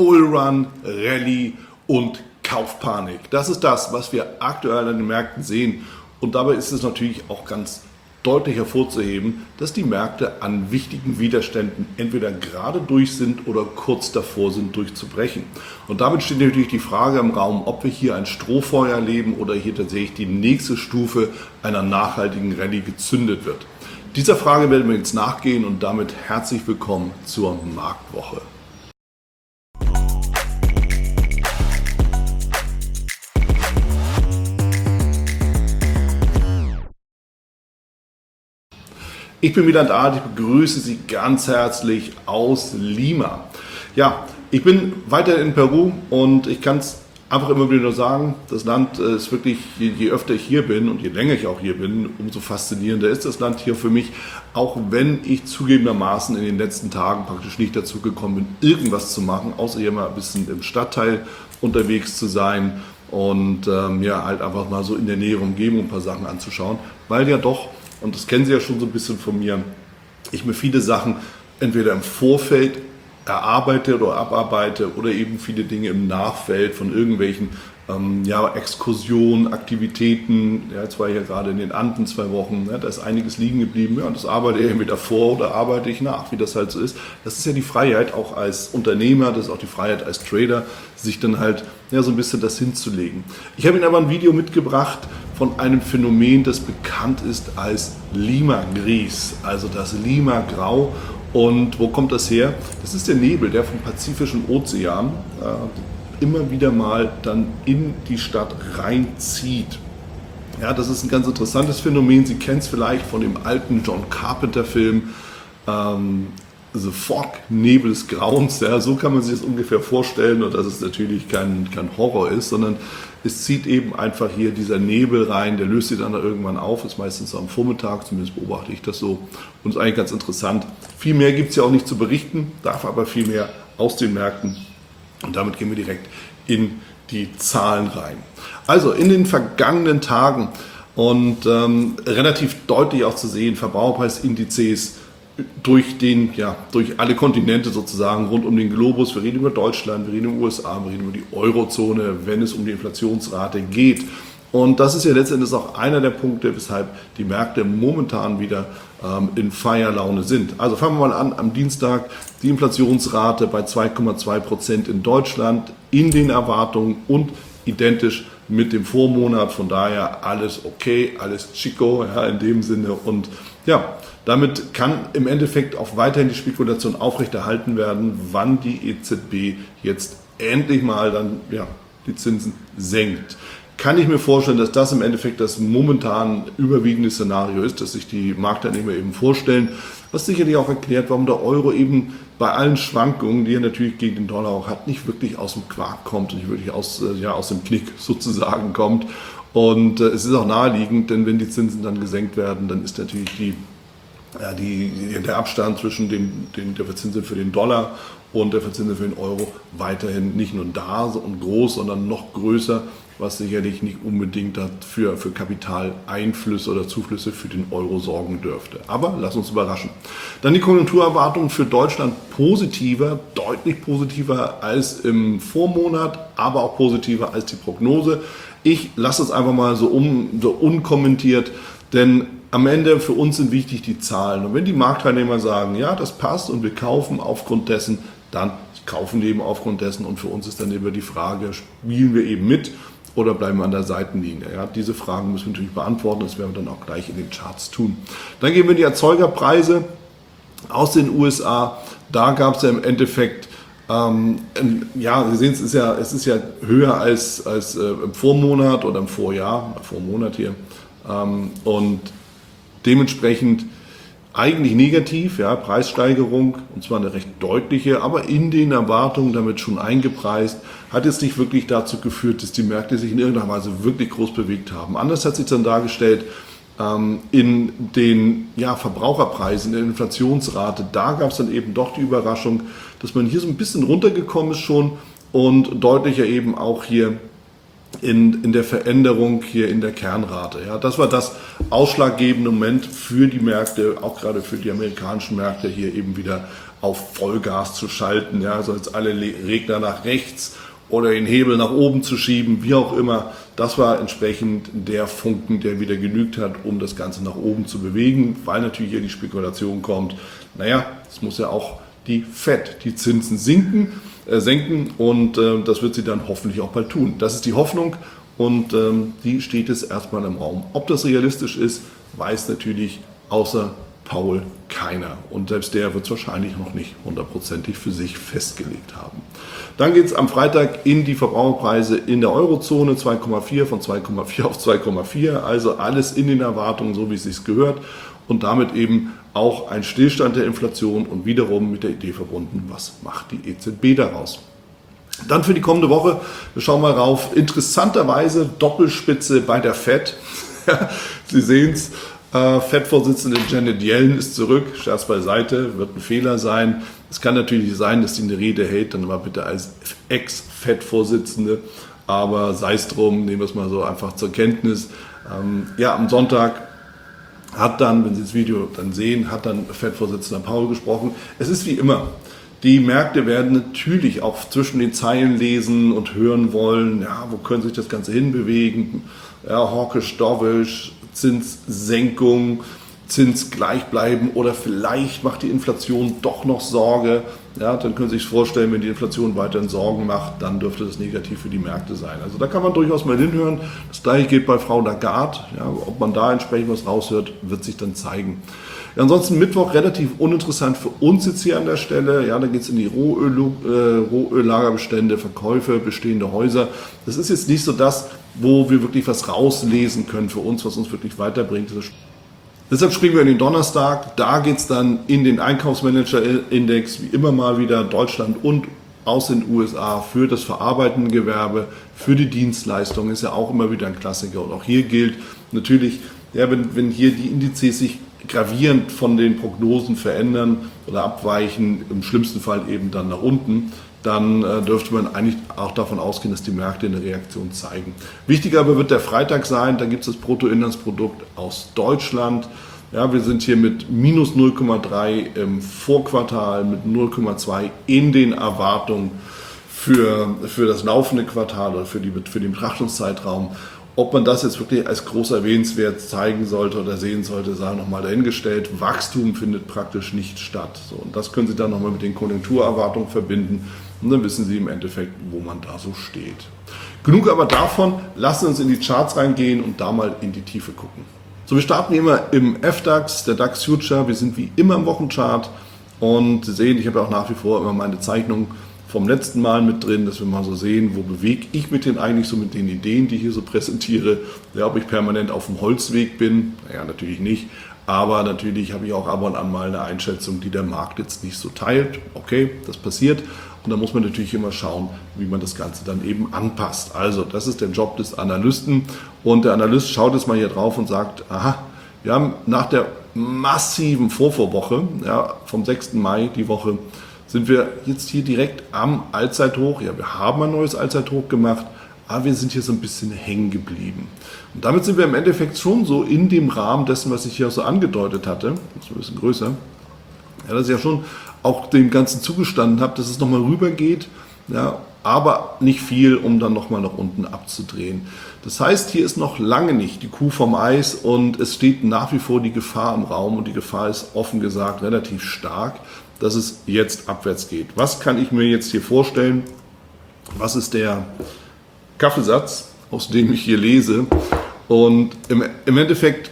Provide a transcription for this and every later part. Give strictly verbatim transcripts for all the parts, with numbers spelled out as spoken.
Bullrun, Rallye und Kaufpanik. Das ist das, was wir aktuell an den Märkten sehen. Und dabei ist es natürlich auch ganz deutlich hervorzuheben, dass die Märkte an wichtigen Widerständen entweder gerade durch sind oder kurz davor sind, durchzubrechen. Und damit steht natürlich die Frage im Raum, ob wir hier ein Strohfeuer erleben oder hier tatsächlich die nächste Stufe einer nachhaltigen Rallye gezündet wird. Dieser Frage werden wir jetzt nachgehen und damit herzlich willkommen zur Marktwoche. Ich bin Wieland Alt, ich begrüße Sie ganz herzlich aus Lima. Ja, ich bin weiter in Peru und ich kann es einfach immer wieder nur sagen, das Land ist wirklich, je, je öfter ich hier bin und je länger ich auch hier bin, umso faszinierender ist das Land hier für mich, auch wenn ich zugegebenermaßen in den letzten Tagen praktisch nicht dazu gekommen bin, irgendwas zu machen, außer hier mal ein bisschen im Stadtteil unterwegs zu sein und ähm, ja, halt einfach mal so in der näheren Umgebung ein paar Sachen anzuschauen, weil ja doch, und das kennen Sie ja schon so ein bisschen von mir, ich mir viele Sachen entweder im Vorfeld erarbeite oder abarbeite oder eben viele Dinge im Nachfeld von irgendwelchen ähm, ja, Exkursionen, Aktivitäten. Ja, jetzt war ich ja gerade in den Anden zwei Wochen, ja, da ist einiges liegen geblieben. Ja, und das arbeite ich entweder vor oder arbeite ich nach, wie das halt so ist. Das ist ja die Freiheit auch als Unternehmer, das ist auch die Freiheit als Trader, sich dann halt ja, so ein bisschen das hinzulegen. Ich habe Ihnen aber ein Video mitgebracht von einem Phänomen, das bekannt ist als Lima Gris, also das Lima Grau. Und wo kommt das her? Das ist der Nebel, der vom Pazifischen Ozean äh, immer wieder mal dann in die Stadt reinzieht. Ja, das ist ein ganz interessantes Phänomen. Sie kennen es vielleicht von dem alten John Carpenter-Film ähm, The Fog, Nebel des Grauens. Ja, so kann man sich das ungefähr vorstellen, und dass es natürlich kein, kein Horror ist, sondern es zieht eben einfach hier dieser Nebel rein, der löst sich dann irgendwann auf, ist meistens am Vormittag, zumindest beobachte ich das so, und ist eigentlich ganz interessant. Viel mehr gibt es ja auch nicht zu berichten, darf aber viel mehr aus den Märkten, und damit gehen wir direkt in die Zahlen rein. Also in den vergangenen Tagen und ähm, relativ deutlich auch zu sehen, Verbraucherpreisindizes durch den, ja, durch alle Kontinente sozusagen rund um den Globus. Wir reden über Deutschland, wir reden über die U S A, wir reden über die Eurozone, wenn es um die Inflationsrate geht. Und das ist ja letztendlich auch einer der Punkte, weshalb die Märkte momentan wieder ähm, in Feierlaune sind. Also fangen wir mal an, am Dienstag die Inflationsrate bei zwei Komma zwei Prozent in Deutschland in den Erwartungen und identisch mit dem Vormonat. Von daher alles okay, alles chico, ja, in dem Sinne. Und ja, damit kann im Endeffekt auch weiterhin die Spekulation aufrechterhalten werden, wann die E Z B jetzt endlich mal dann ja, die Zinsen senkt. Kann ich mir vorstellen, dass das im Endeffekt das momentan überwiegende Szenario ist, das sich die Marktteilnehmer eben vorstellen, was sicherlich auch erklärt, warum der Euro eben bei allen Schwankungen, die er natürlich gegen den Dollar auch hat, nicht wirklich aus dem Quark kommt, nicht wirklich aus, ja, aus dem Knick sozusagen kommt. Und äh, es ist auch naheliegend, denn wenn die Zinsen dann gesenkt werden, dann ist natürlich die Ja, die, der Abstand zwischen dem, dem, der Verzinsung für den Dollar und der Verzinsung für den Euro weiterhin nicht nur da und groß, sondern noch größer, was sicherlich nicht unbedingt dafür für Kapitaleinflüsse oder Zuflüsse für den Euro sorgen dürfte. Aber lass uns überraschen. Dann die Konjunkturerwartungen für Deutschland positiver, deutlich positiver als im Vormonat, aber auch positiver als die Prognose. Ich lasse es einfach mal so, um, so unkommentiert, denn am Ende für uns sind wichtig die Zahlen. Und wenn die Marktteilnehmer sagen, ja, das passt und wir kaufen aufgrund dessen, dann kaufen wir eben aufgrund dessen. Und für uns ist dann immer die Frage, spielen wir eben mit oder bleiben wir an der Seitenlinie? Ja, diese Fragen müssen wir natürlich beantworten. Das werden wir dann auch gleich in den Charts tun. Dann gehen wir in die Erzeugerpreise aus den U S A. Da gab es ja im Endeffekt, ähm, ja, Sie sehen, es ist ja, es ist ja höher als, als äh, im Vormonat oder im Vorjahr, im Vormonat hier. Ähm, und dementsprechend eigentlich negativ, ja, Preissteigerung, und zwar eine recht deutliche, aber in den Erwartungen damit schon eingepreist, hat jetzt nicht wirklich dazu geführt, dass die Märkte sich in irgendeiner Weise wirklich groß bewegt haben. Anders hat sich dann dargestellt ähm, in den ja, Verbraucherpreisen, in der Inflationsrate. Da gab es dann eben doch die Überraschung, dass man hier so ein bisschen runtergekommen ist schon und deutlicher eben auch hier In, in der Veränderung hier in der Kernrate. Ja, das war das ausschlaggebende Moment für die Märkte, auch gerade für die amerikanischen Märkte hier eben wieder auf Vollgas zu schalten, ja, also jetzt alle Regler nach rechts oder den Hebel nach oben zu schieben, wie auch immer. Das war entsprechend der Funken, der wieder genügt hat, um das Ganze nach oben zu bewegen, weil natürlich hier die Spekulation kommt, naja, es muss ja auch die Fed, die Zinsen sinken, äh, senken und äh, das wird sie dann hoffentlich auch bald tun. Das ist die Hoffnung und ähm, die steht jetzt erstmal im Raum. Ob das realistisch ist, weiß natürlich außer Paul keiner. Und selbst der wird es wahrscheinlich noch nicht hundertprozentig für sich festgelegt haben. Dann geht es am Freitag in die Verbraucherpreise in der Eurozone, zwei Komma vier von zwei Komma vier auf zwei Komma vier. Also alles in den Erwartungen, so wie es sich gehört. Und damit eben auch ein Stillstand der Inflation und wiederum mit der Idee verbunden, was macht die E Z B daraus. Dann für die kommende Woche, wir schauen mal rauf, interessanterweise Doppelspitze bei der Fed. Sie sehen es. Äh, Fed-Vorsitzende Janet Yellen ist zurück, Scherz beiseite, wird ein Fehler sein. Es kann natürlich sein, dass sie eine Rede hält, dann mal bitte als Ex-Fed-Vorsitzende, aber sei es drum, nehmen wir es mal so einfach zur Kenntnis. Ähm, ja, am Sonntag hat dann, wenn Sie das Video dann sehen, hat dann Fed-Vorsitzender Powell gesprochen. Es ist wie immer, die Märkte werden natürlich auch zwischen den Zeilen lesen und hören wollen, ja, wo können sich das Ganze hinbewegen, ja, hawkisch, dovish, Zinssenkung, Zins gleich bleiben oder vielleicht macht die Inflation doch noch Sorge. Ja, dann können Sie sich vorstellen, wenn die Inflation weiterhin Sorgen macht, dann dürfte das negativ für die Märkte sein. Also da kann man durchaus mal hinhören. Das gleiche gilt bei Frau Lagarde. Ja, ob man da entsprechend was raushört, wird sich dann zeigen. Ja, ansonsten Mittwoch relativ uninteressant für uns jetzt hier an der Stelle. Ja, da geht es in die Rohöl, äh, Rohöllagerbestände, Verkäufe, bestehende Häuser. Das ist jetzt nicht so das, wo wir wirklich was rauslesen können für uns, was uns wirklich weiterbringt. Deshalb springen wir in den Donnerstag. Da geht es dann in den Einkaufsmanager-Index, wie immer mal wieder Deutschland und aus den U S A für das verarbeitende Gewerbe, für die Dienstleistung, ist ja auch immer wieder ein Klassiker. Und auch hier gilt natürlich, ja, wenn, wenn hier die Indizes sich gravierend von den Prognosen verändern oder abweichen, im schlimmsten Fall eben dann nach unten, dann äh, dürfte man eigentlich auch davon ausgehen, dass die Märkte eine Reaktion zeigen. Wichtiger aber wird der Freitag sein, da gibt es das Bruttoinlandsprodukt aus Deutschland. Ja, wir sind hier mit minus null Komma drei im Vorquartal, mit null Komma zwei in den Erwartungen für, für das laufende Quartal oder für, die, für den Betrachtungszeitraum. Ob man das jetzt wirklich als groß erwähnenswert zeigen sollte oder sehen sollte, sei nochmal dahingestellt. Wachstum findet praktisch nicht statt. So, und das können Sie dann nochmal mit den Konjunkturerwartungen verbinden und dann wissen Sie im Endeffekt, wo man da so steht. Genug aber davon, lassen Sie uns in die Charts reingehen und da mal in die Tiefe gucken. So, wir starten immer im F DAX, der DAX Future. Wir sind wie immer im Wochenchart und Sie sehen, ich habe ja auch nach wie vor immer meine Zeichnung vom letzten Mal mit drin, dass wir mal so sehen, wo bewege ich mich denn eigentlich so mit den Ideen, die ich hier so präsentiere. Ja, ob ich permanent auf dem Holzweg bin, naja, natürlich nicht. Aber natürlich habe ich auch ab und an mal eine Einschätzung, die der Markt jetzt nicht so teilt. Okay, das passiert. Und da muss man natürlich immer schauen, wie man das Ganze dann eben anpasst. Also, das ist der Job des Analysten. Und der Analyst schaut jetzt mal hier drauf und sagt, aha, wir haben nach der massiven Vorvorwoche, ja, vom sechsten Mai, die Woche, sind wir jetzt hier direkt am Allzeithoch. Ja, wir haben ein neues Allzeithoch gemacht, aber wir sind hier so ein bisschen hängen geblieben. Und damit sind wir im Endeffekt schon so in dem Rahmen dessen, was ich hier auch so angedeutet hatte, das ist ein bisschen größer, ja, dass ich ja schon auch dem Ganzen zugestanden habe, dass es nochmal rüber geht, ja, aber nicht viel, um dann nochmal nach unten abzudrehen. Das heißt, hier ist noch lange nicht die Kuh vom Eis und es steht nach wie vor die Gefahr im Raum und die Gefahr ist offen gesagt relativ stark, dass es jetzt abwärts geht. Was kann ich mir jetzt hier vorstellen? Was ist der Kaffeesatz, aus dem ich hier lese? Und im, im Endeffekt,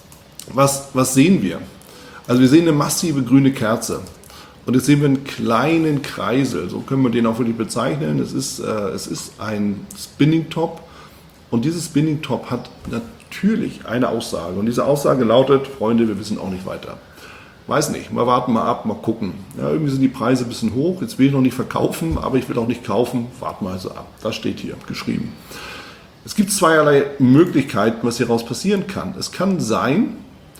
was, was sehen wir? Also wir sehen eine massive grüne Kerze. Und jetzt sehen wir einen kleinen Kreisel, so können wir den auch wirklich bezeichnen. Es ist, äh, es ist ein Spinning Top und dieses Spinning Top hat natürlich eine Aussage. Und diese Aussage lautet, Freunde, wir wissen auch nicht weiter. Weiß nicht, mal warten, mal ab, mal gucken. Ja, irgendwie sind die Preise ein bisschen hoch, jetzt will ich noch nicht verkaufen, aber ich will auch nicht kaufen, warten mal also ab. Das steht hier geschrieben. Es gibt zweierlei Möglichkeiten, was hieraus passieren kann. Es kann sein,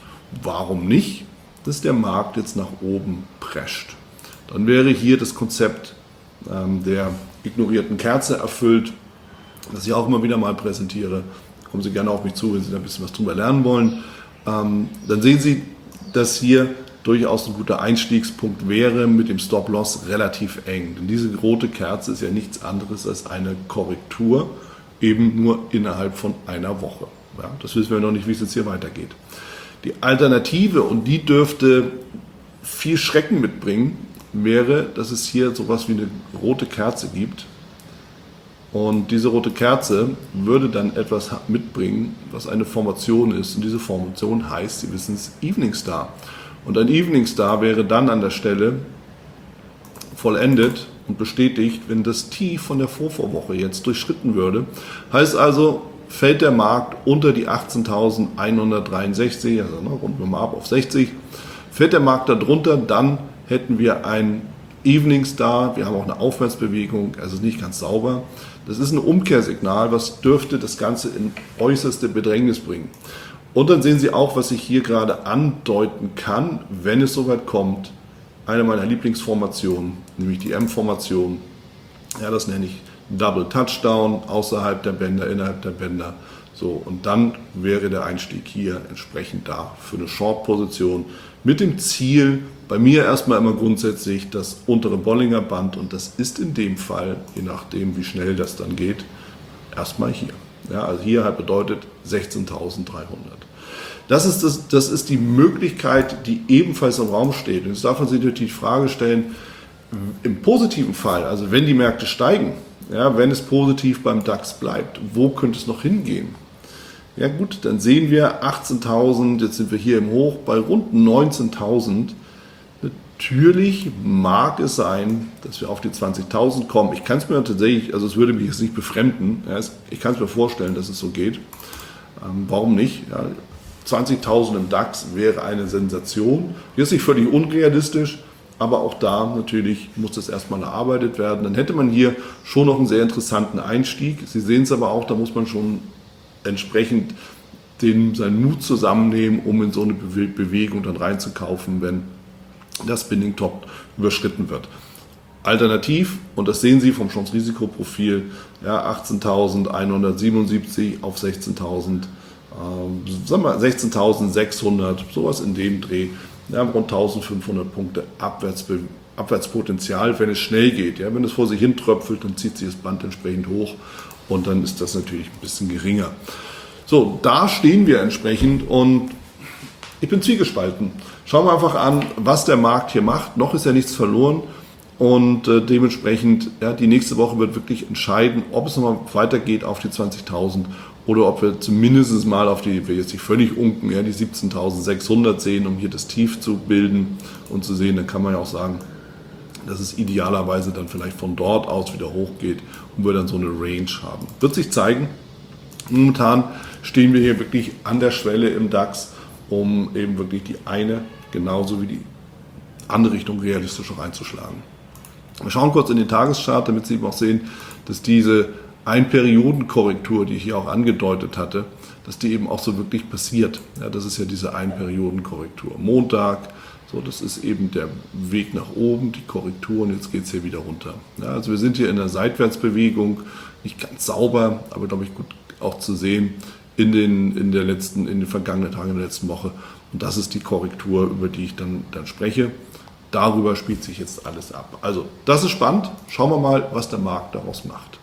warum nicht, dass der Markt jetzt nach oben prescht. Dann wäre hier das Konzept ähm, der ignorierten Kerze erfüllt, das ich auch immer wieder mal präsentiere. Kommen Sie gerne auf mich zu, wenn Sie da ein bisschen was drüber lernen wollen. Ähm, dann sehen Sie, dass hier durchaus ein guter Einstiegspunkt wäre, mit dem Stop-Loss relativ eng. Denn diese rote Kerze ist ja nichts anderes als eine Korrektur, eben nur innerhalb von einer Woche. Ja, das wissen wir noch nicht, wie es jetzt hier weitergeht. Die Alternative, und die dürfte viel Schrecken mitbringen, wäre, dass es hier sowas wie eine rote Kerze gibt. Und diese rote Kerze würde dann etwas mitbringen, was eine Formation ist. Und diese Formation heißt, Sie wissen es, Evening Star. Und ein Evening Star wäre dann an der Stelle vollendet und bestätigt, wenn das Tief von der Vorvorwoche jetzt durchschritten würde. Heißt also, fällt der Markt unter die achtzehntausendeinhundertdreiundsechzig, also ne, runden wir mal ab auf sechzig, fällt der Markt darunter, dann hätten wir ein Evening Star, wir haben auch eine Aufwärtsbewegung, also nicht ganz sauber. Das ist ein Umkehrsignal, was dürfte das Ganze in äußerste Bedrängnis bringen. Und dann sehen Sie auch, was ich hier gerade andeuten kann, wenn es soweit kommt, eine meiner Lieblingsformationen, nämlich die M-Formation. Ja, das nenne ich Double Touchdown, außerhalb der Bänder, innerhalb der Bänder. So, und dann wäre der Einstieg hier entsprechend da für eine Short-Position mit dem Ziel, bei mir erstmal immer grundsätzlich das untere Bollinger Band, und das ist in dem Fall, je nachdem wie schnell das dann geht, erstmal hier. Ja, also hier halt bedeutet sechzehntausenddreihundert. Das ist, das, das ist die Möglichkeit, die ebenfalls im Raum steht. Und jetzt darf man sich natürlich die Frage stellen, im positiven Fall, also wenn die Märkte steigen, ja, wenn es positiv beim DAX bleibt, wo könnte es noch hingehen? Ja gut, dann sehen wir achtzehntausend, jetzt sind wir hier im Hoch bei rund neunzehntausend. Natürlich mag es sein, dass wir auf die zwanzigtausend kommen. Ich kann es mir tatsächlich, also es würde mich jetzt nicht befremden, ja, ich kann es mir vorstellen, dass es so geht. Ähm, warum nicht? Ja, zwanzigtausend im DAX wäre eine Sensation. Jetzt nicht völlig unrealistisch, aber auch da natürlich muss das erstmal erarbeitet werden. Dann hätte man hier schon noch einen sehr interessanten Einstieg. Sie sehen es aber auch, da muss man schon entsprechend den, seinen Mut zusammennehmen, um in so eine Bewegung dann reinzukaufen, wenn das Spinning Top überschritten wird. Alternativ, und das sehen Sie vom Chance-Risikoprofil, ja, achtzehntausendeinhundertsiebenundsiebzig auf sechzehntausend, äh, sagen wir sechzehntausendsechshundert, sowas in dem Dreh. Ja, rund eintausendfünfhundert Punkte Abwärtsbe Abwärtspotenzial, wenn es schnell geht. Ja, wenn es vor sich hin tröpfelt, dann zieht sich das Band entsprechend hoch und dann ist das natürlich ein bisschen geringer. So, da stehen wir entsprechend und ich bin zwiegespalten. Schauen wir einfach an, was der Markt hier macht. Noch ist ja nichts verloren und äh, dementsprechend, ja, die nächste Woche wird wirklich entscheiden, ob es nochmal weitergeht auf die zwanzigtausend oder ob wir zumindest mal auf die, wir jetzt nicht völlig unken, ja, die siebzehntausendsechshundert sehen, um hier das Tief zu bilden und zu sehen. Dann kann man ja auch sagen, dass es idealerweise dann vielleicht von dort aus wieder hochgeht und wir dann so eine Range haben. Wird sich zeigen. Momentan stehen wir hier wirklich an der Schwelle im DAX, um eben wirklich die eine genauso wie die andere Richtung realistisch auch einzuschlagen. Wir schauen kurz in den Tageschart, damit Sie eben auch sehen, dass diese Einperiodenkorrektur, die ich hier auch angedeutet hatte, dass die eben auch so wirklich passiert. Ja, das ist ja diese Einperiodenkorrektur. Montag, so, das ist eben der Weg nach oben, die Korrektur, und jetzt geht es hier wieder runter. Ja, also wir sind hier in der Seitwärtsbewegung, nicht ganz sauber, aber glaube ich gut auch zu sehen in den, in der letzten, in den vergangenen Tagen, in der letzten Woche. Und das ist die Korrektur, über die ich dann, dann spreche. Darüber spielt sich jetzt alles ab. Also, das ist spannend. Schauen wir mal, was der Markt daraus macht.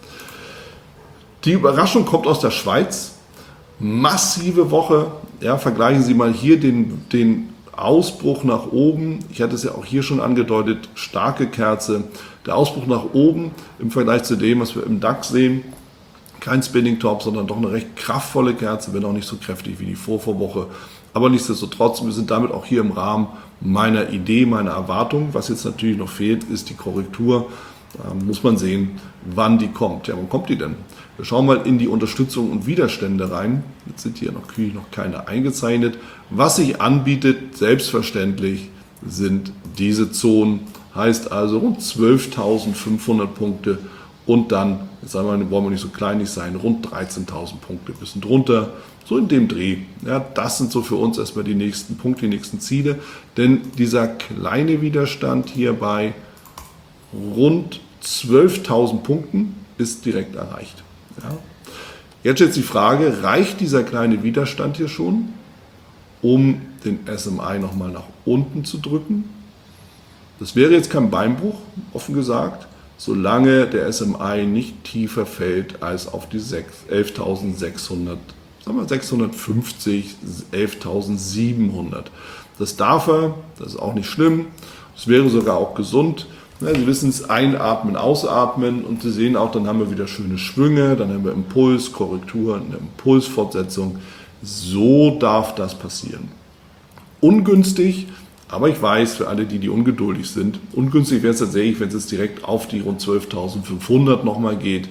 Die Überraschung kommt aus der Schweiz. Massive Woche. Ja, vergleichen Sie mal hier den, den Ausbruch nach oben. Ich hatte es ja auch hier schon angedeutet. Starke Kerze. Der Ausbruch nach oben im Vergleich zu dem, was wir im DAX sehen. Kein Spinning Top, sondern doch eine recht kraftvolle Kerze, wenn auch nicht so kräftig wie die Vorvorwoche. Aber nichtsdestotrotz, wir sind damit auch hier im Rahmen meiner Idee, meiner Erwartung. Was jetzt natürlich noch fehlt, ist die Korrektur. Da muss man sehen, wann die kommt. Ja, wann kommt die denn? Wir schauen mal in die Unterstützung und Widerstände rein. Jetzt sind hier noch, noch keine eingezeichnet. Was sich anbietet, selbstverständlich, sind diese Zonen. Heißt also rund zwölftausendfünfhundert Punkte und dann, jetzt sagen wir, wollen wir nicht so kleinig sein, rund dreizehntausend Punkte, ein bisschen drunter, so in dem Dreh. Ja, das sind so für uns erstmal die nächsten Punkte, die nächsten Ziele. Denn dieser kleine Widerstand hier bei rund zwölftausend Punkten ist direkt erreicht. Ja. Jetzt jetzt die Frage, reicht dieser kleine Widerstand hier schon, um den S M I nochmal nach unten zu drücken. Das wäre jetzt kein Beinbruch, offen gesagt, solange der S M I nicht tiefer fällt als auf die elftausendsechshundert, sagen wir sechshundertfünfzig, elftausendsiebenhundert. Das darf er, das ist auch nicht schlimm, das wäre sogar auch gesund. Ja, Sie wissen es, einatmen, ausatmen und Sie sehen auch, dann haben wir wieder schöne Schwünge, dann haben wir Impuls, Korrektur, eine Impulsfortsetzung. So darf das passieren. Ungünstig, aber ich weiß, für alle, die, die ungeduldig sind, ungünstig wäre es tatsächlich, wenn es jetzt direkt auf die rund zwölftausendfünfhundert nochmal geht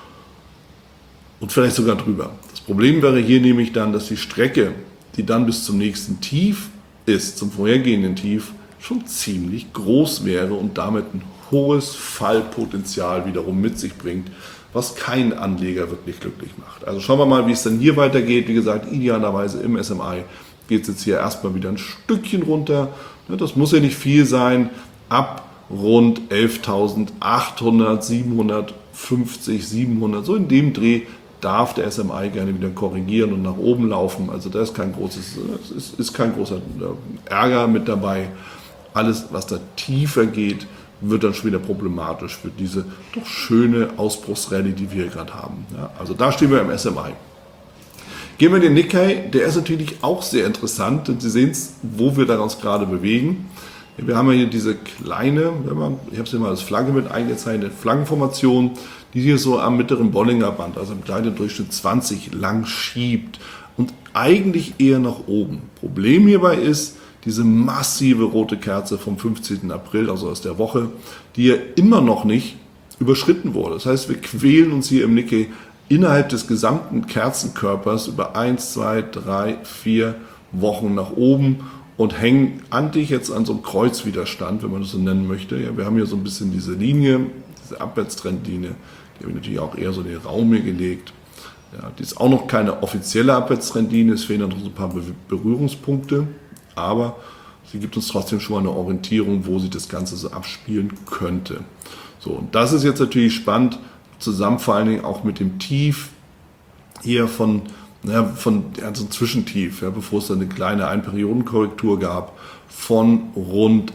und vielleicht sogar drüber. Das Problem wäre hier nämlich dann, dass die Strecke, die dann bis zum nächsten Tief ist, zum vorhergehenden Tief, schon ziemlich groß wäre und damit ein hohes Fallpotenzial wiederum mit sich bringt, was keinen Anleger wirklich glücklich macht. Also schauen wir mal, wie es dann hier weitergeht. Wie gesagt, idealerweise im S M I geht es jetzt hier erstmal wieder ein Stückchen runter. Das muss ja nicht viel sein. Ab rund elftausendachthundert, siebenhundertfünfzig, siebenhundert, so in dem Dreh darf der S M I gerne wieder korrigieren und nach oben laufen. Also da ist kein großes, ist, ist kein großer Ärger mit dabei. Alles, was da tiefer geht, wird dann schon wieder problematisch für diese doch schöne Ausbruchsrallye, die wir gerade haben. Ja, also da stehen wir im S M I. Gehen wir in den Nikkei, der ist natürlich auch sehr interessant, denn Sie sehen es, wo wir uns gerade bewegen. Wir haben ja hier diese kleine, ich habe es hier mal als Flagge mit eingezeichnet, Flaggenformation, die hier so am mittleren Bollinger Band, also im kleinen Durchschnitt zwanzig lang schiebt und eigentlich eher nach oben. Problem hierbei ist, diese massive rote Kerze vom fünfzehnten April, also aus der Woche, die ja immer noch nicht überschritten wurde. Das heißt, wir quälen uns hier im Nikkei innerhalb des gesamten Kerzenkörpers über eins, zwei, drei, vier Wochen nach oben und hängen eigentlich jetzt an so einem Kreuzwiderstand, wenn man das so nennen möchte. Ja, wir haben hier so ein bisschen diese Linie, diese Abwärtstrendlinie, die habe ich natürlich auch eher so in den Raum hier gelegt. Ja, die ist auch noch keine offizielle Abwärtstrendlinie, es fehlen noch so ein paar Berührungspunkte. Aber sie gibt uns trotzdem schon mal eine Orientierung, wo sich das Ganze so abspielen könnte. So, und das ist jetzt natürlich spannend, zusammen vor allen Dingen auch mit dem Tief hier von, ja, von ja, so ein Zwischentief, ja, bevor es dann eine kleine Einperiodenkorrektur gab, von rund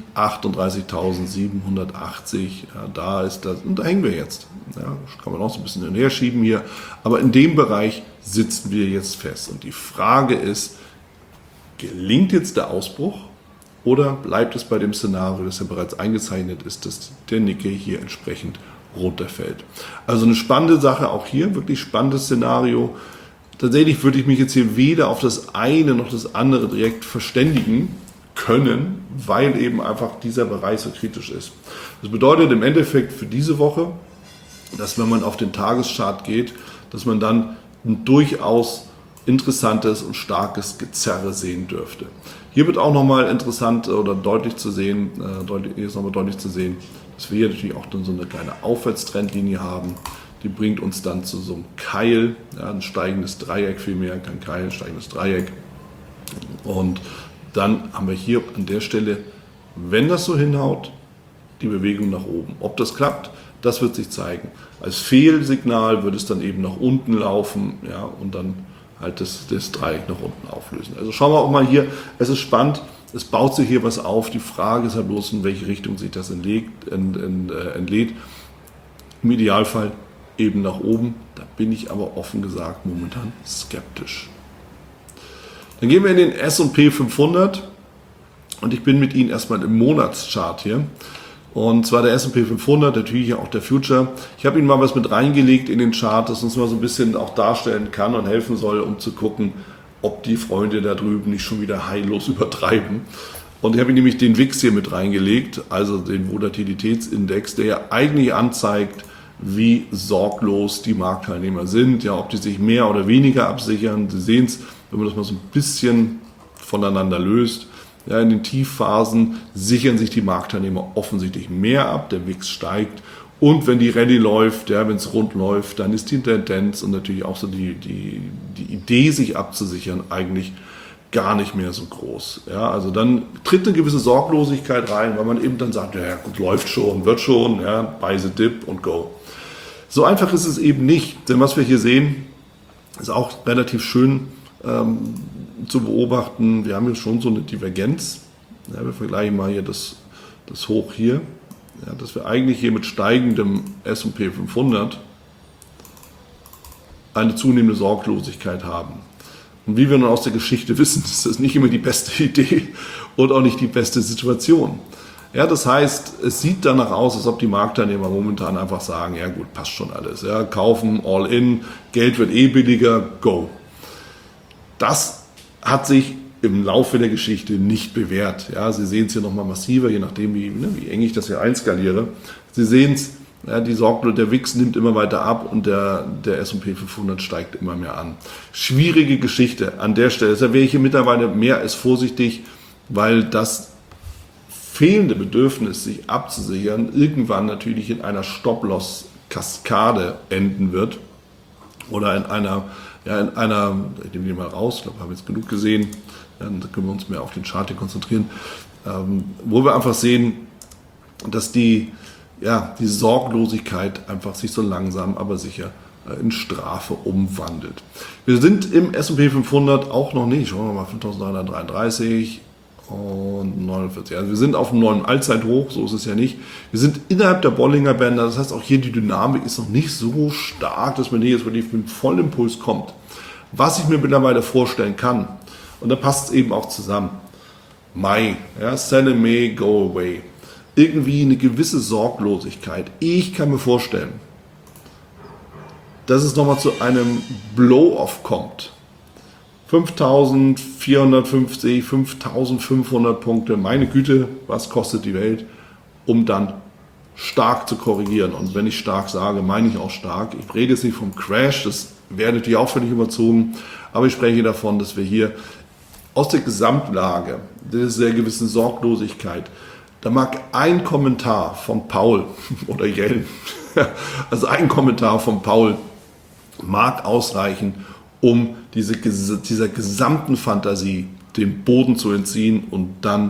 achtunddreißigtausendsiebenhundertachtzig. Ja, da ist das, und da hängen wir jetzt. Ja, kann man auch so ein bisschen hin und her schieben hier. Aber in dem Bereich sitzen wir jetzt fest. Und die Frage ist, gelingt jetzt der Ausbruch oder bleibt es bei dem Szenario, das ja bereits eingezeichnet ist, dass der Nikkei hier entsprechend runterfällt? Also eine spannende Sache auch hier, wirklich spannendes Szenario. Tatsächlich würde ich mich jetzt hier weder auf das eine noch das andere direkt verständigen können, weil eben einfach dieser Bereich so kritisch ist. Das bedeutet im Endeffekt für diese Woche, dass wenn man auf den Tageschart geht, dass man dann ein durchaus interessantes und starkes Gezerre sehen dürfte. Hier wird auch nochmal interessant oder deutlich zu sehen, äh, deutlich, hier ist nochmal deutlich zu sehen, dass wir hier natürlich auch dann so eine kleine Aufwärtstrendlinie haben. Die bringt uns dann zu so einem Keil, ja, ein steigendes Dreieck vielmehr, kein Keil, ein steigendes Dreieck. Und dann haben wir hier an der Stelle, wenn das so hinhaut, die Bewegung nach oben. Ob das klappt, das wird sich zeigen. Als Fehlsignal wird es dann eben nach unten laufen, ja, und dann halt das, das Dreieck nach unten auflösen. Also schauen wir auch mal hier, es ist spannend, es baut sich hier was auf. Die Frage ist halt bloß, in welche Richtung sich das entlegt, ent, ent, äh, entlädt. Im Idealfall eben nach oben. Da bin ich aber offen gesagt momentan skeptisch. Dann gehen wir in den S und P fünfhundert und ich bin mit Ihnen erstmal im Monatschart hier. Und zwar der S und P fünfhundert, natürlich auch der Future. Ich habe Ihnen mal was mit reingelegt in den Chart, das uns mal so ein bisschen auch darstellen kann und helfen soll, um zu gucken, ob die Freunde da drüben nicht schon wieder heillos übertreiben. Und ich habe Ihnen nämlich den W I X hier mit reingelegt, also den Volatilitätsindex, der ja eigentlich anzeigt, wie sorglos die Marktteilnehmer sind, ja, ob die sich mehr oder weniger absichern. Sie sehen es, wenn man das mal so ein bisschen voneinander löst. Ja, in den Tiefphasen sichern sich die Marktteilnehmer offensichtlich mehr ab, der W I X steigt. Und wenn die Rallye läuft, ja, wenn es rund läuft, dann ist die Tendenz und natürlich auch so die, die, die Idee, sich abzusichern, eigentlich gar nicht mehr so groß. Ja, also dann tritt eine gewisse Sorglosigkeit rein, weil man eben dann sagt, ja gut, läuft schon, wird schon, ja, buy the dip und go. So einfach ist es eben nicht, denn was wir hier sehen, ist auch relativ schön ähm, zu beobachten, wir haben hier schon so eine Divergenz. Ja, wir vergleichen mal hier das, das Hoch hier, ja, dass wir eigentlich hier mit steigendem S und P fünfhundert eine zunehmende Sorglosigkeit haben. Und wie wir nun aus der Geschichte wissen, ist das nicht immer die beste Idee und auch nicht die beste Situation. Ja, das heißt, es sieht danach aus, als ob die Marktteilnehmer momentan einfach sagen, ja gut, passt schon alles. Ja, kaufen, all in, Geld wird eh billiger, go. Das hat sich im Laufe der Geschichte nicht bewährt. Ja, Sie sehen es hier nochmal massiver, je nachdem, wie, ne, wie eng ich das hier einskaliere. Sie sehen es, ja, die Sorglo, der W I X nimmt immer weiter ab und der, der S und P fünfhundert steigt immer mehr an. Schwierige Geschichte an der Stelle. Deshalb wäre ich hier mittlerweile mehr als vorsichtig, weil das fehlende Bedürfnis, sich abzusichern, irgendwann natürlich in einer Stop-Loss-Kaskade enden wird oder in einer, ja, in einer, ich nehme die mal raus, ich glaube, wir haben jetzt genug gesehen, ja, dann können wir uns mehr auf den Chart hier konzentrieren, ähm, wo wir einfach sehen, dass die, ja, die Sorglosigkeit einfach sich so langsam, aber sicher in Strafe umwandelt. Wir sind im S und P fünfhundert auch noch nicht, schauen wir mal, fünftausendneunhundertdreiunddreißig und neunundvierzig. Also wir sind auf einem neuen Allzeithoch, so ist es ja nicht. Wir sind innerhalb der Bollinger Bänder, das heißt auch hier die Dynamik ist noch nicht so stark, dass man hier jetzt wirklich mit vollem Impuls kommt. Was ich mir mittlerweile vorstellen kann, und da passt es eben auch zusammen, Mai, ja, sell in May, go away. Irgendwie eine gewisse Sorglosigkeit. Ich kann mir vorstellen, dass es nochmal zu einem Blow-off kommt. fünftausendvierhundertfünfzig, fünftausendfünfhundert Punkte, meine Güte, was kostet die Welt, um dann stark zu korrigieren. Und wenn ich stark sage, meine ich auch stark. Ich rede jetzt nicht vom Crash, das wäre natürlich auch völlig überzogen, aber ich spreche davon, dass wir hier aus der Gesamtlage, dieser gewissen Sorglosigkeit, da mag ein Kommentar von Paul oder Jellen, also ein Kommentar von Paul mag ausreichen, um diese, dieser gesamten Fantasie den Boden zu entziehen und dann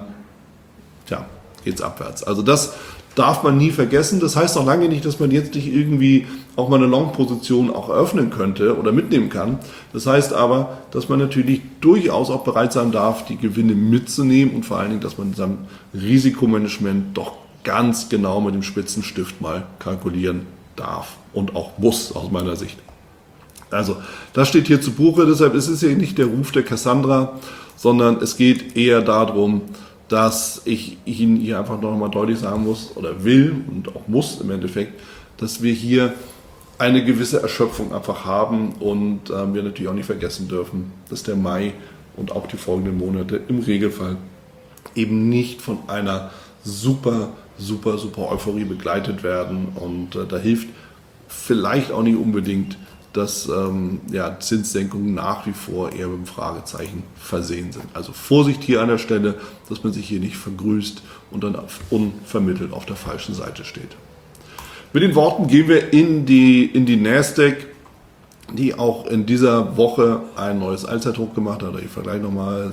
ja, geht es abwärts. Also das darf man nie vergessen. Das heißt noch lange nicht, dass man jetzt nicht irgendwie auch mal eine Long-Position auch eröffnen könnte oder mitnehmen kann. Das heißt aber, dass man natürlich durchaus auch bereit sein darf, die Gewinne mitzunehmen und vor allen Dingen, dass man in seinem Risikomanagement doch ganz genau mit dem Spitzenstift mal kalkulieren darf und auch muss aus meiner Sicht. Also, das steht hier zu Buche, deshalb ist es hier nicht der Ruf der Cassandra, sondern es geht eher darum, dass ich Ihnen hier einfach noch mal deutlich sagen muss oder will und auch muss im Endeffekt, dass wir hier eine gewisse Erschöpfung einfach haben und äh, wir natürlich auch nicht vergessen dürfen, dass der Mai und auch die folgenden Monate im Regelfall eben nicht von einer super, super, super Euphorie begleitet werden und äh, da hilft vielleicht auch nicht unbedingt, dass ähm, ja, Zinssenkungen nach wie vor eher mit dem Fragezeichen versehen sind. Also Vorsicht hier an der Stelle, dass man sich hier nicht vergrüßt und dann unvermittelt auf der falschen Seite steht. Mit den Worten gehen wir in die, in die Nasdaq, die auch in dieser Woche ein neues Allzeithoch gemacht hat. Ich vergleiche nochmal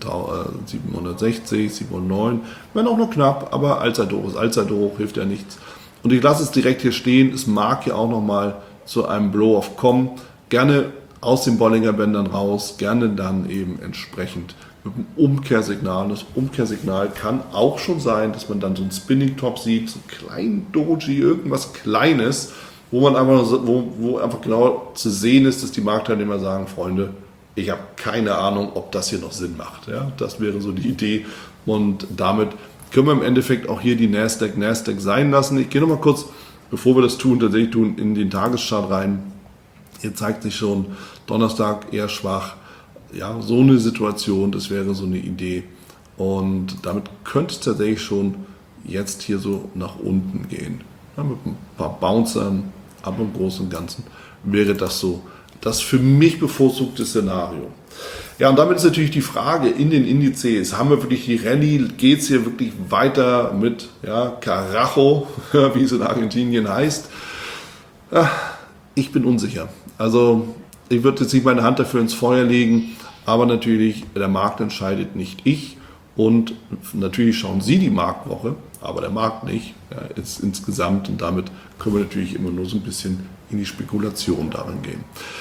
siebzehntausendsiebenhundertsechzig, siebenhundertneun, wenn auch nur knapp, aber Allzeithoch ist Allzeithoch, hilft ja nichts. Und ich lasse es direkt hier stehen, es mag ja auch nochmal zu einem Blow-off kommen, gerne aus den Bollinger Bändern raus, gerne dann eben entsprechend mit einem Umkehrsignal. Das Umkehrsignal kann auch schon sein, dass man dann so einen Spinning-Top sieht, so einen kleinen Doji, irgendwas Kleines, wo man einfach, wo, wo einfach genau zu sehen ist, dass die Marktteilnehmer sagen, Freunde, ich habe keine Ahnung, ob das hier noch Sinn macht. Ja, das wäre so die Idee und damit können wir im Endeffekt auch hier die Nasdaq Nasdaq sein lassen. Ich gehe nochmal kurz, bevor wir das tun, tatsächlich tun, in den Tageschart rein. Hier zeigt sich schon Donnerstag eher schwach. Ja, so eine Situation, das wäre so eine Idee. Und damit könnte es tatsächlich schon jetzt hier so nach unten gehen. Ja, mit ein paar Bouncern, aber im Großen und Ganzen wäre das so das für mich bevorzugte Szenario. Ja, und damit ist natürlich die Frage in den Indizes, haben wir wirklich die Rallye, geht es hier wirklich weiter mit ja, Carajo, wie es in Argentinien heißt? Ja, ich bin unsicher. Also ich würde jetzt nicht meine Hand dafür ins Feuer legen, aber natürlich, der Markt entscheidet, nicht ich. Und natürlich schauen Sie die Marktwoche, aber der Markt nicht, ja, ist insgesamt. Und damit können wir natürlich immer nur so ein bisschen in die Spekulation darin gehen.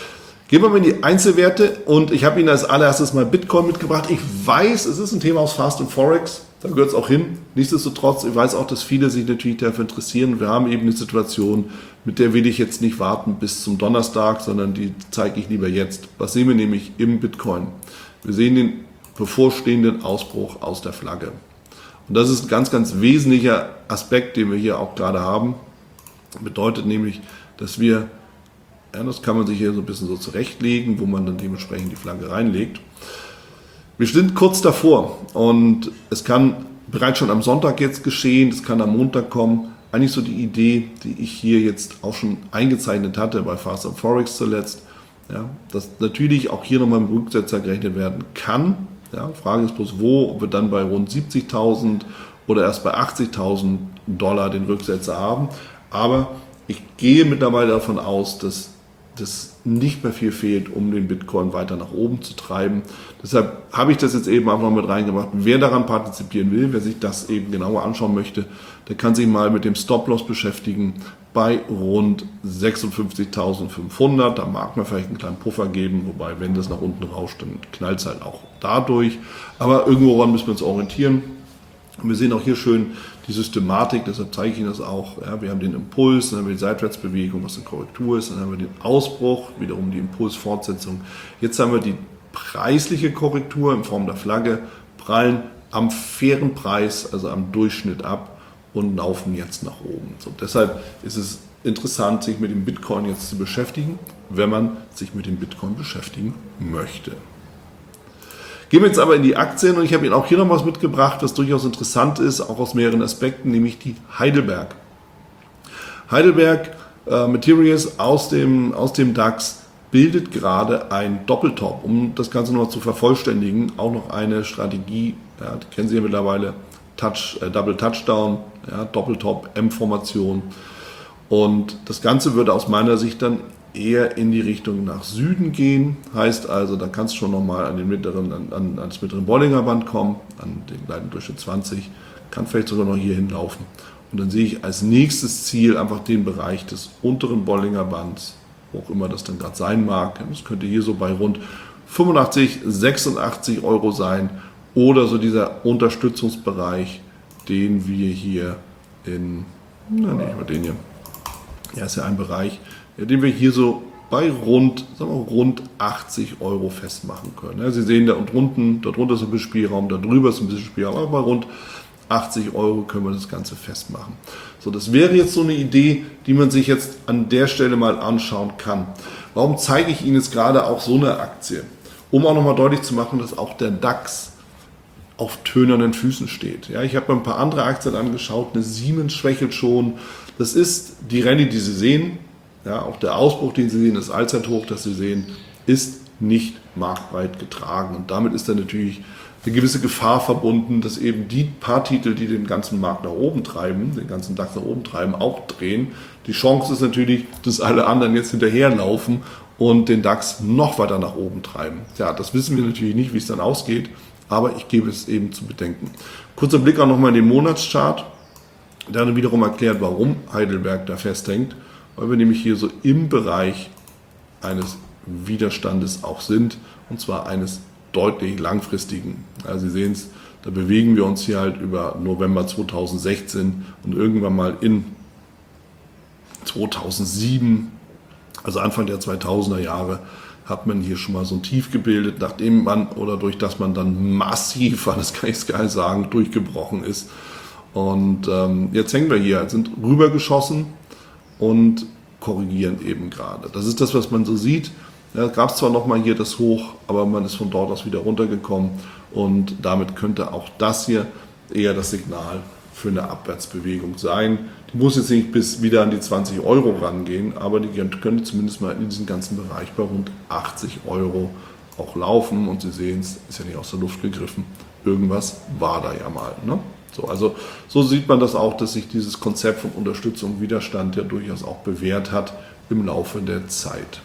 Gehen wir mal in die Einzelwerte und ich habe Ihnen als allererstes mal Bitcoin mitgebracht. Ich weiß, es ist ein Thema aus Fast und Forex, da gehört es auch hin. Nichtsdestotrotz, ich weiß auch, dass viele sich natürlich dafür interessieren. Wir haben eben eine Situation, mit der will ich jetzt nicht warten bis zum Donnerstag, sondern die zeige ich lieber jetzt. Was sehen wir nämlich im Bitcoin? Wir sehen den bevorstehenden Ausbruch aus der Flagge. Und das ist ein ganz, ganz wesentlicher Aspekt, den wir hier auch gerade haben. Bedeutet nämlich, dass wir, ja, das kann man sich hier so ein bisschen so zurechtlegen, wo man dann dementsprechend die Flagge reinlegt. Wir sind kurz davor und es kann bereits schon am Sonntag jetzt geschehen, es kann am Montag kommen. Eigentlich so die Idee, die ich hier jetzt auch schon eingezeichnet hatte bei Fast and Forex zuletzt, ja, dass natürlich auch hier nochmal mit Rücksetzer gerechnet werden kann. Ja, Frage ist bloß wo, ob wir dann bei rund siebzigtausend oder erst bei achtzigtausend Dollar den Rücksetzer haben. Aber ich gehe mittlerweile davon aus, dass das nicht mehr viel fehlt, um den Bitcoin weiter nach oben zu treiben. Deshalb habe ich das jetzt eben einfach noch mit reingemacht. Wer daran partizipieren will, wer sich das eben genauer anschauen möchte, der kann sich mal mit dem Stop-Loss beschäftigen bei rund sechsundfünfzigtausendfünfhundert. Da mag man vielleicht einen kleinen Puffer geben, wobei, wenn das nach unten rauscht, dann knallt es halt auch dadurch. Aber irgendworan müssen wir uns orientieren. Und wir sehen auch hier schön die Systematik, deshalb zeige ich Ihnen das auch. Ja, wir haben den Impuls, dann haben wir die Seitwärtsbewegung, was eine Korrektur ist, dann haben wir den Ausbruch, wiederum die Impulsfortsetzung. Jetzt haben wir die preisliche Korrektur in Form der Flagge, prallen am fairen Preis, also am Durchschnitt ab und laufen jetzt nach oben. So, deshalb ist es interessant, sich mit dem Bitcoin jetzt zu beschäftigen, wenn man sich mit dem Bitcoin beschäftigen möchte. Gehen wir jetzt aber in die Aktien und ich habe Ihnen auch hier noch was mitgebracht, was durchaus interessant ist, auch aus mehreren Aspekten, nämlich die Heidelberg. Heidelberg äh, Materials aus dem, aus dem DAX bildet gerade ein Doppeltop. Um das Ganze noch zu vervollständigen, auch noch eine Strategie, ja, die kennen Sie ja mittlerweile, Touch, äh, Double Touchdown, ja, Doppeltop, M-Formation. Und das Ganze würde aus meiner Sicht dann eher in die Richtung nach Süden gehen. Heißt also, da kannst du schon nochmal an den mittleren, an, an das mittlere Bollinger Band kommen, an den gleiten Durchschnitt zwanzig, kann vielleicht sogar noch hier hinlaufen. Und dann sehe ich als nächstes Ziel einfach den Bereich des unteren Bollinger Bands, wo auch immer das dann gerade sein mag. Das könnte hier so bei rund fünfundachtzig, sechsundachtzig Euro sein oder so dieser Unterstützungsbereich, den wir hier in, na nicht mal den hier, ja, ist ja ein Bereich, den wir hier so bei rund, sagen wir, rund achtzig Euro festmachen können. Ja, Sie sehen, da unten, dort drunter ist ein bisschen Spielraum, da drüber ist ein bisschen Spielraum, aber bei rund achtzig Euro können wir das Ganze festmachen. So, das wäre jetzt so eine Idee, die man sich jetzt an der Stelle mal anschauen kann. Warum zeige ich Ihnen jetzt gerade auch so eine Aktie? Um auch nochmal deutlich zu machen, dass auch der DAX auf tönernen Füßen steht. Ja, ich habe mir ein paar andere Aktien angeschaut, eine Siemens schwächelt schon. Das ist die Rallye, die Sie sehen. Ja, auch der Ausbruch, den Sie sehen, das Allzeithoch, das Sie sehen, ist nicht marktweit getragen. Und damit ist dann natürlich eine gewisse Gefahr verbunden, dass eben die paar Titel, die den ganzen Markt nach oben treiben, den ganzen DAX nach oben treiben, auch drehen. Die Chance ist natürlich, dass alle anderen jetzt hinterherlaufen und den DAX noch weiter nach oben treiben. Ja, das wissen wir natürlich nicht, wie es dann ausgeht, aber ich gebe es eben zu bedenken. Kurzer Blick auch nochmal in den Monatschart, der dann wiederum erklärt, warum Heidelberg da festhängt, weil wir nämlich hier so im Bereich eines Widerstandes auch sind, und zwar eines deutlich langfristigen. Also Sie sehen es, da bewegen wir uns hier halt über November zweitausendsechzehn und irgendwann mal in zweitausendsieben, also Anfang der zweitausender Jahre, hat man hier schon mal so ein Tief gebildet, nachdem man oder durch das man dann massiv, das kann ich gar nicht sagen, durchgebrochen ist. Und ähm, jetzt hängen wir hier, sind rübergeschossen und korrigieren eben gerade. Das ist das, was man so sieht. Ja, gab es zwar nochmal hier das Hoch, aber man ist von dort aus wieder runtergekommen und damit könnte auch das hier eher das Signal für eine Abwärtsbewegung sein. Die muss jetzt nicht bis wieder an die zwanzig Euro rangehen, aber die könnte zumindest mal in diesem ganzen Bereich bei rund achtzig Euro auch laufen. Und Sie sehen es, ist ja nicht aus der Luft gegriffen. Irgendwas war da ja mal. Ne? So, also so sieht man das auch, dass sich dieses Konzept von Unterstützung und Widerstand ja durchaus auch bewährt hat im Laufe der Zeit.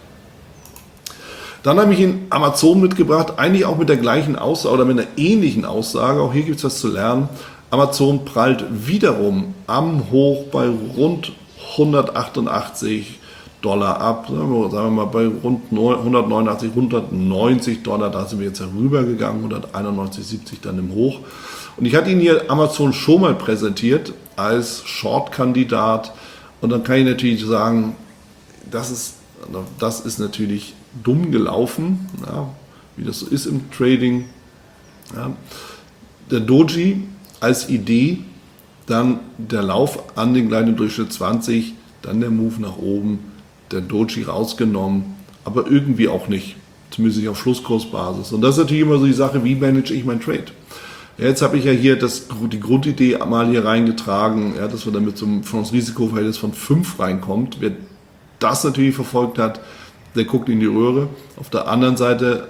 Dann habe ich Ihnen Amazon mitgebracht, eigentlich auch mit der gleichen Aussage oder mit einer ähnlichen Aussage. Auch hier gibt es was zu lernen. Amazon prallt wiederum am Hoch bei rund hundertachtundachtzig Dollar ab, sagen wir mal bei rund hundertneunundachtzig, hundertneunzig Dollar, da sind wir jetzt herübergegangen, hunderteinundneunzig, siebzig dann im Hoch. Und ich hatte Ihnen hier Amazon schon mal präsentiert als Short-Kandidat und dann kann ich natürlich sagen, das ist, das ist natürlich dumm gelaufen, ja, wie das so ist im Trading. Ja. Der Doji als Idee, dann der Lauf an den kleinen Durchschnitt zwanzig, dann der Move nach oben, der Doji rausgenommen, aber irgendwie auch nicht, zumindest nicht auf Schlusskursbasis. Und das ist natürlich immer so die Sache, wie manage ich mein Trade? Ja, jetzt habe ich ja hier das, die Grundidee mal hier reingetragen, ja, dass wir dann mit so einem Chance-Risiko-Verhältnis von fünf reinkommt. Wer das natürlich verfolgt hat, der guckt in die Röhre. Auf der anderen Seite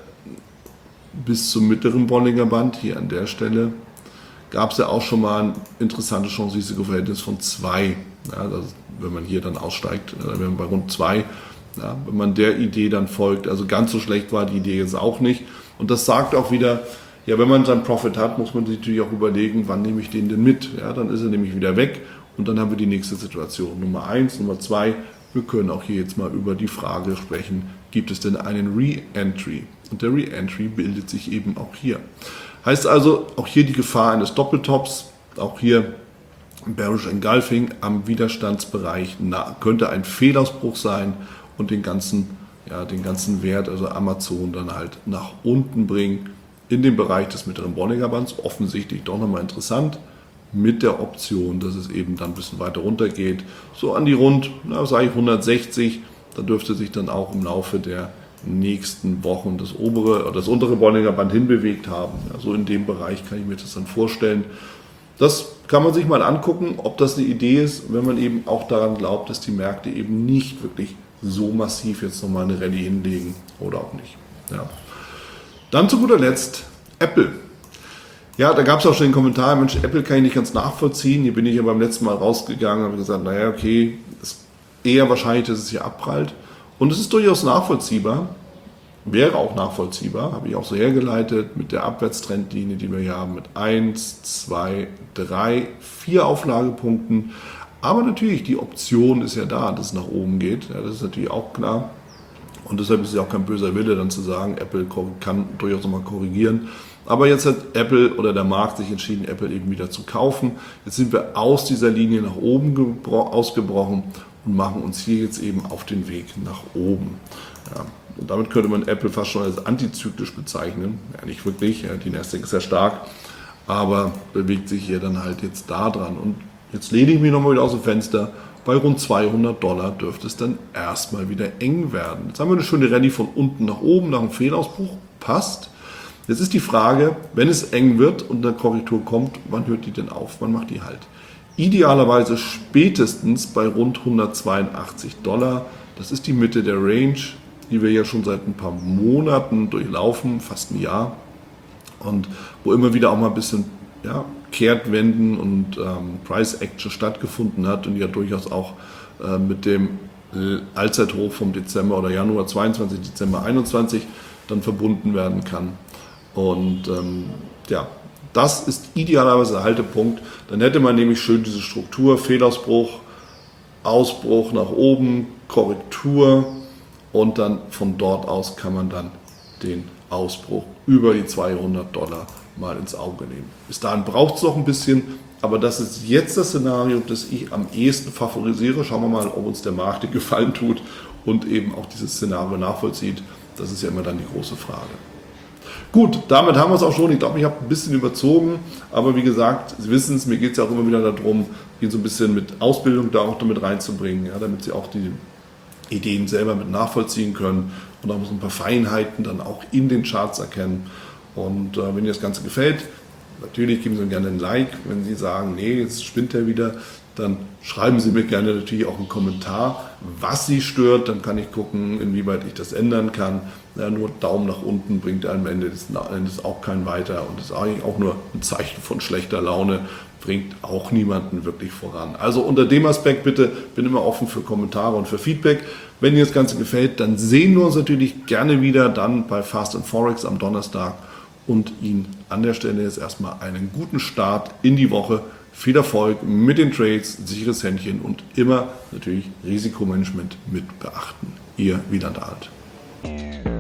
bis zum mittleren Bollinger Band, hier an der Stelle, gab es ja auch schon mal ein interessantes Chance-Risiko-Verhältnis von zwei. Ja, das, wenn man hier dann aussteigt, dann wären wir bei rund zwei. Ja, wenn man der Idee dann folgt, also ganz so schlecht war die Idee jetzt auch nicht. Und das sagt auch wieder, ja, wenn man seinen Profit hat, muss man sich natürlich auch überlegen, wann nehme ich den denn mit? Ja, dann ist er nämlich wieder weg und dann haben wir die nächste Situation. Nummer eins, Nummer zwei, wir können auch hier jetzt mal über die Frage sprechen, gibt es denn einen Re-Entry? Und der Re-Entry bildet sich eben auch hier. Heißt also, auch hier die Gefahr eines Doppeltops, auch hier Bearish Engulfing am Widerstandsbereich na, könnte ein Fehlausbruch sein und den ganzen, ja, den ganzen Wert, also Amazon, dann halt nach unten bringen in den Bereich des mittleren Bollinger Bands. Offensichtlich doch nochmal interessant mit der Option, dass es eben dann ein bisschen weiter runter geht. So an die rund, na, sage ich hundertsechzig, da dürfte sich dann auch im Laufe der nächsten Wochen das obere oder das untere Bollinger Band hinbewegt haben. Ja, so in dem Bereich kann ich mir das dann vorstellen. Das kann man sich mal angucken, ob das eine Idee ist, wenn man eben auch daran glaubt, dass die Märkte eben nicht wirklich so massiv jetzt nochmal eine Rallye hinlegen oder auch nicht. Ja. Dann zu guter Letzt Apple. Ja, da gab es auch schon den Kommentar, Mensch, Apple kann ich nicht ganz nachvollziehen. Hier bin ich ja beim letzten Mal rausgegangen und habe gesagt, naja, okay, ist eher wahrscheinlich, dass es hier abprallt. Und es ist durchaus nachvollziehbar, wäre auch nachvollziehbar, habe ich auch so hergeleitet mit der Abwärtstrendlinie, die wir hier haben, mit eins, zwei, drei, vier Auflagepunkten. Aber natürlich, die Option ist ja da, dass es nach oben geht. Ja, das ist natürlich auch klar. Und deshalb ist es ja auch kein böser Wille, dann zu sagen, Apple kann durchaus nochmal korrigieren. Aber jetzt hat Apple oder der Markt sich entschieden, Apple eben wieder zu kaufen. Jetzt sind wir aus dieser Linie nach oben ausgebrochen und machen uns hier jetzt eben auf den Weg nach oben. Ja, und damit könnte man Apple fast schon als antizyklisch bezeichnen. Ja, nicht wirklich, ja, die Nasdaq ist sehr stark, aber bewegt sich hier dann halt jetzt da dran. Und jetzt lehne ich mich nochmal wieder aus dem Fenster. Bei rund zweihundert Dollar dürfte es dann erstmal wieder eng werden. Jetzt haben wir eine schöne Rallye von unten nach oben, nach einem Fehlausbruch. Passt. Jetzt ist die Frage, wenn es eng wird und eine Korrektur kommt, wann hört die denn auf? Wann macht die halt? Idealerweise spätestens bei rund hundertzweiundachtzig Dollar. Das ist die Mitte der Range, die wir ja schon seit ein paar Monaten durchlaufen, fast ein Jahr. Und wo immer wieder auch mal ein bisschen ja, Kehrtwenden und ähm, Price Action stattgefunden hat und ja durchaus auch äh, mit dem Allzeithoch vom Dezember oder Januar zweiundzwanzig, Dezember einundzwanzig dann verbunden werden kann. Und ähm, ja, das ist idealerweise der Haltepunkt. Dann hätte man nämlich schön diese Struktur, Fehlausbruch, Ausbruch nach oben, Korrektur und dann von dort aus kann man dann den Ausbruch über die zweihundert Dollar mal ins Auge nehmen. Bis dahin braucht es noch ein bisschen, aber das ist jetzt das Szenario, das ich am ehesten favorisiere. Schauen wir mal, ob uns der Markt den Gefallen tut und eben auch dieses Szenario nachvollzieht. Das ist ja immer dann die große Frage. Gut, damit haben wir es auch schon. Ich glaube, ich habe ein bisschen überzogen, aber wie gesagt, Sie wissen es, mir geht es ja auch immer wieder darum, hier so ein bisschen mit Ausbildung da auch damit reinzubringen, ja, damit Sie auch die Ideen selber mit nachvollziehen können und auch so ein paar Feinheiten dann auch in den Charts erkennen. Und äh, wenn Ihnen das Ganze gefällt, natürlich geben Sie mir gerne ein Like. Wenn Sie sagen, nee, jetzt spinnt er wieder, dann schreiben Sie mir gerne natürlich auch einen Kommentar, was Sie stört. Dann kann ich gucken, inwieweit ich das ändern kann. Ja, nur Daumen nach unten bringt am Ende des Endes auch keinen weiter und ist eigentlich auch nur ein Zeichen von schlechter Laune, bringt auch niemanden wirklich voran. Also unter dem Aspekt bitte, bin immer offen für Kommentare und für Feedback. Wenn Ihnen das Ganze gefällt, dann sehen wir uns natürlich gerne wieder dann bei Fast and Forex am Donnerstag und Ihnen an der Stelle jetzt erstmal einen guten Start in die Woche. viel Erfolg mit den Trades, sicheres Händchen und immer natürlich Risikomanagement mit beachten. Ihr Wieland Alt.